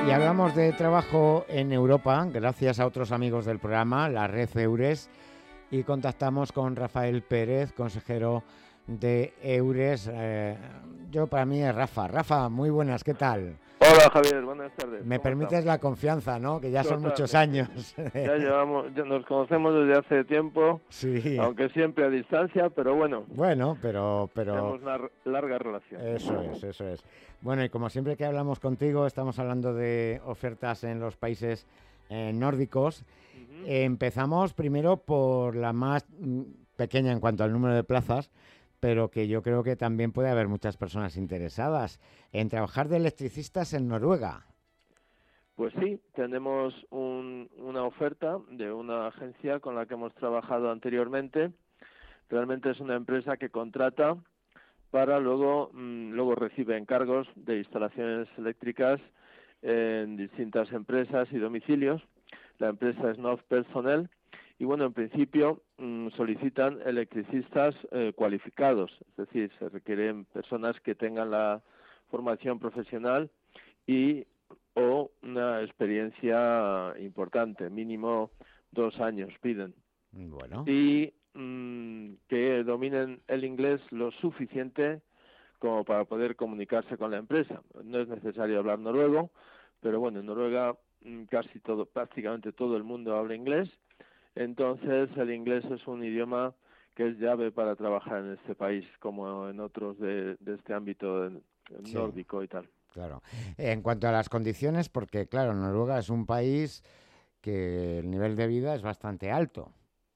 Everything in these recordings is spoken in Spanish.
Y hablamos de trabajo en Europa, gracias a otros amigos del programa, la red EURES, y contactamos con Rafael Pérez, consejero de EURES. Para mí es Rafa. Rafa, muy buenas, ¿qué tal? Hola Javier, buenas tardes. Me ¿Cómo permites estamos? la confianza, ¿no? Que ya son muchos Totalmente. años. Ya nos conocemos desde hace tiempo, Sí, aunque siempre a distancia, pero bueno, bueno, pero tenemos una larga relación. eso es, eso es. Bueno, y como siempre que hablamos contigo, estamos hablando de ofertas en los países nórdicos. Ujú. Empezamos primero por la más pequeña en cuanto al número de plazas, pero que yo creo que también puede haber muchas personas interesadas en trabajar de electricistas en Noruega. Pues sí, tenemos una oferta de una agencia con la que hemos trabajado anteriormente. Realmente es una empresa que contrata para luego recibe encargos de instalaciones eléctricas en distintas empresas y domicilios. La empresa es North Personnel y bueno, en principio solicitan electricistas cualificados, es decir, se requieren personas que tengan la formación profesional y o una experiencia importante, mínimo 2 años piden, Bueno, y que dominen el inglés lo suficiente como para poder comunicarse con la empresa. No es necesario hablar noruego, pero bueno, en Noruega prácticamente todo el mundo habla inglés, entonces el inglés es un idioma que es llave para trabajar en este país, como en otros de este ámbito sí, nórdico y tal. claro. En cuanto a las condiciones, porque claro, Noruega es un país que el nivel de vida es bastante alto.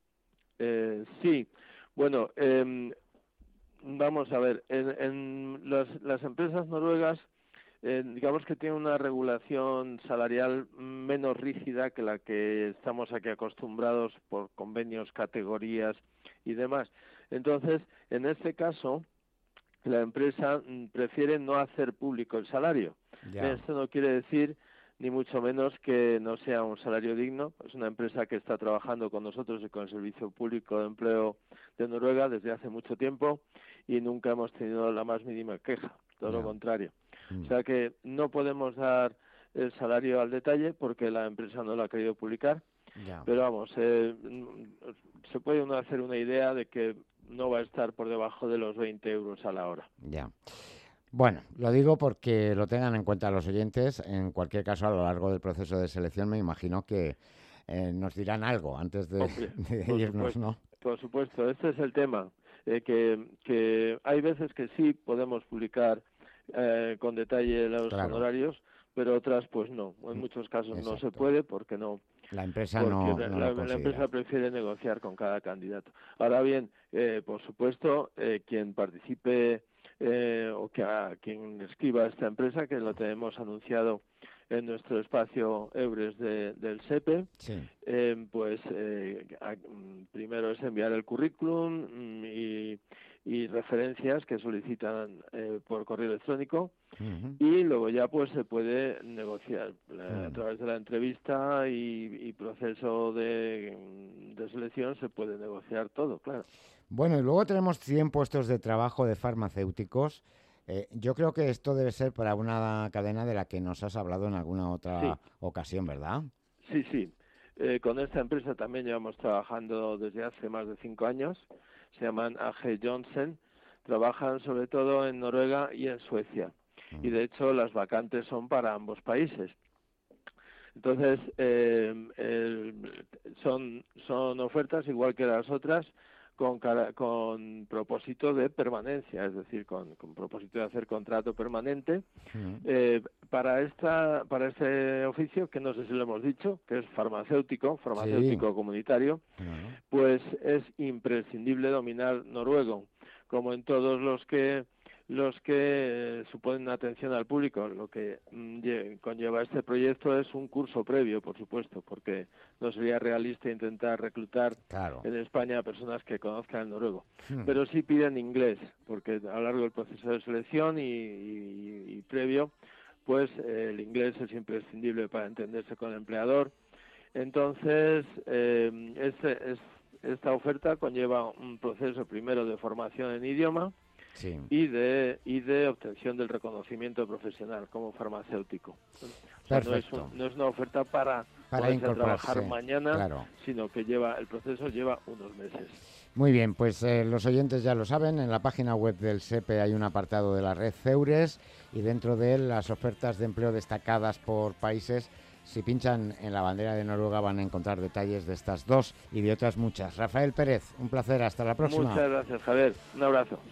Sí, bueno, vamos a ver, en las empresas noruegas, digamos que tienen una regulación salarial menos rígida que la que estamos aquí acostumbrados por convenios, categorías y demás. Entonces, en este caso, la empresa prefiere no hacer público el salario. Ya, Esto no quiere decir ni mucho menos que no sea un salario digno. Es una empresa que está trabajando con nosotros y con el Servicio Público de Empleo de Noruega desde hace mucho tiempo y nunca hemos tenido la más mínima queja, todo lo ya, contrario. O mm, sea que no podemos dar el salario al detalle porque la empresa no lo ha querido publicar, ya, pero vamos, se puede uno hacer una idea de que no va a estar por debajo de los 20 euros a la hora. ya. Bueno, lo digo porque lo tengan en cuenta los oyentes. En cualquier caso, a lo largo del proceso de selección, me imagino que nos dirán algo antes de, Hombre, de irnos, ¿no? por supuesto, este es el tema, que hay veces que sí podemos publicar con detalle los Claro, honorarios, pero otras pues no. En muchos casos no se exacto. puede porque no, La empresa porque no lo la considera. empresa prefiere negociar con cada candidato. Ahora bien, por supuesto, quien participe o quien escriba esta empresa, que lo tenemos anunciado en nuestro espacio EURES del SEPE, Sí. primero es enviar el currículum y referencias que solicitan por correo electrónico Ujú, y luego ya pues se puede negociar a mm. través de la entrevista y proceso de selección se puede negociar todo, claro. Bueno, y luego tenemos 100 puestos de trabajo de farmacéuticos. Yo creo que esto debe ser para una cadena de la que nos has hablado en alguna Sí, otra ocasión, ¿verdad? sí. Con esta empresa también llevamos trabajando desde hace más de 5 años. Se llaman AG Johnson. Trabajan sobre todo en Noruega y en Suecia. Y Mm, de hecho las vacantes son para ambos países. Entonces, son ofertas igual que las otras con propósito de permanencia, es decir, con propósito de hacer contrato permanente. mm, Para este oficio, que no sé si lo hemos dicho, que es farmacéutico, sí, farmacéutico comunitario, claro. pues es imprescindible dominar noruego, como en todos los que suponen atención al público. Lo que conlleva este proyecto es un curso previo, por supuesto, porque no sería realista intentar reclutar Claro. en España a personas que conozcan el noruego. Mm, Pero sí piden inglés, porque a lo largo del proceso de selección y previo, pues el inglés es imprescindible para entenderse con el empleador. Entonces, esta oferta conlleva un proceso primero de formación en idioma Sí. y de obtención del reconocimiento profesional como farmacéutico. O sea, no es una oferta para poderse trabajar mañana, claro, sino que el proceso lleva unos meses. Muy bien, pues los oyentes ya lo saben, en la página web del SEPE hay un apartado de la red Ceures y dentro de él las ofertas de empleo destacadas por países. Si pinchan en la bandera de Noruega van a encontrar detalles de estas dos y de otras muchas. Rafael Pérez, un placer, hasta la próxima. Muchas gracias, Javier. Un abrazo.